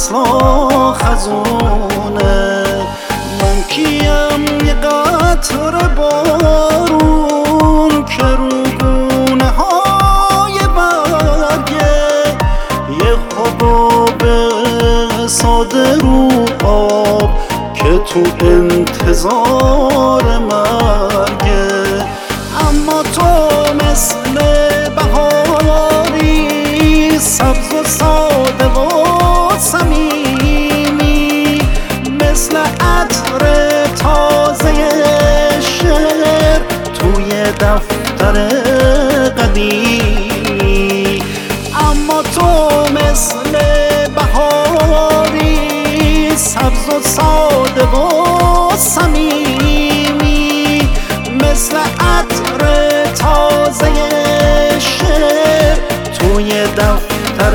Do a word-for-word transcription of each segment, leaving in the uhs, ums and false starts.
فصلا خزونه. من کیم یه قطره بارون که رو گونه های برگه، یه حباب ساده رو آب که تو انتظار مرگه. اما تو مثل بهاری سبز و ساده و صمیمی، مثل عطر تازه شعر توی دفتر قدیمی. اما تو مثل بهاری سبز و ساده و صمیمی، مثل عطر تازه شعر توی دفتر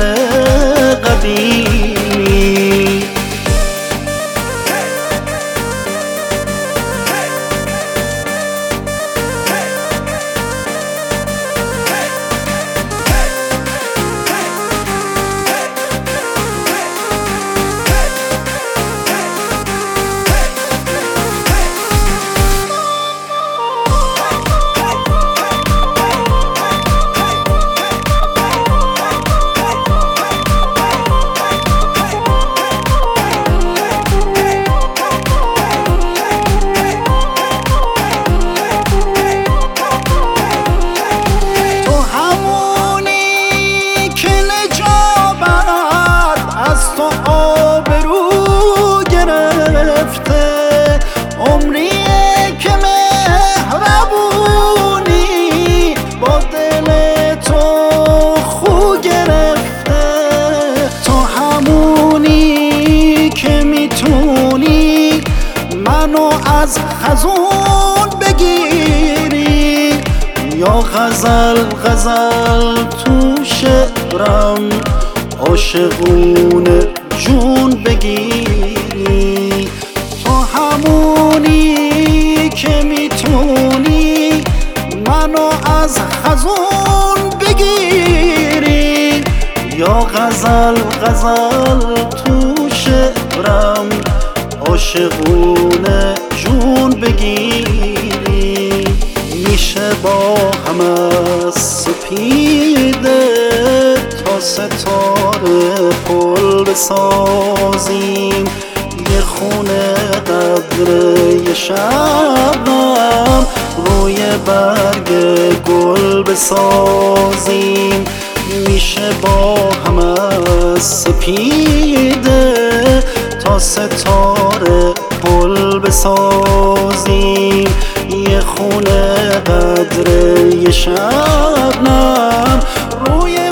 قدیمی. منو از خزون بگیری یا غزل غزل تو شعرم عاشقونه جون بگیری. تو همونی که میتونی منو از خزون بگیری یا غزل غزل تو شعرم عاشقونه جون بگیری. میشه با هم از سپیده تا ستاره پل بسازیم، یه خونه قدر یه شبنم روی برگ گل بسازیم. میشه با هم از سپیده تا ستاره پل بسازیم، یه خونه قدر یه شبنم روی